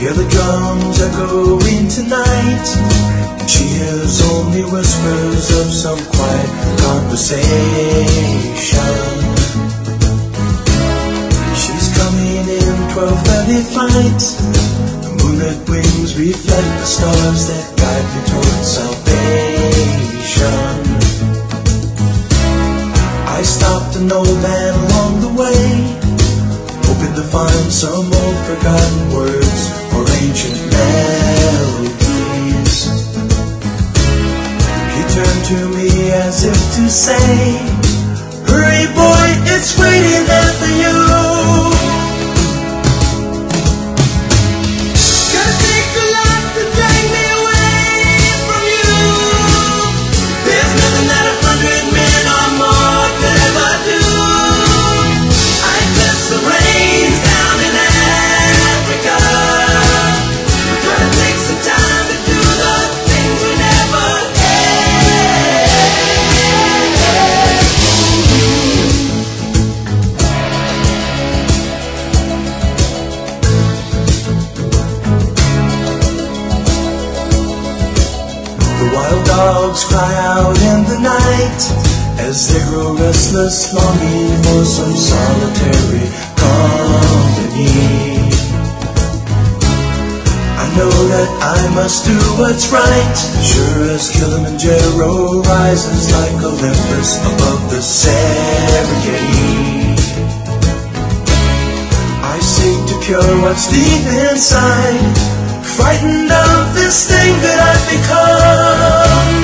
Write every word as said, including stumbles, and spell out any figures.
Hear the drums echoing tonight. She hears only whispers of some quiet conversation. She's coming in twelve thirty flight. The moonlit wings reflect the stars that guide me towards salvation. I stopped an old man along the way, hoping to find some old forgotten words or ancient melodies. He turned to me as if to say, hurry boy, it's waiting there for you. Gonna take a lot to drag me away from you. There's nothing that a hundred men or more could ever do. I guess the rain's down in Africa. Gonna take some time to do the things we never The wild dogs cry out in the night as they grow restless, longing for some solitary company. I know that I must do what's right, sure as Kilimanjaro rises like Olympus above the Serengeti. I seek to cure what's deep inside, frightened of this thing that I've become.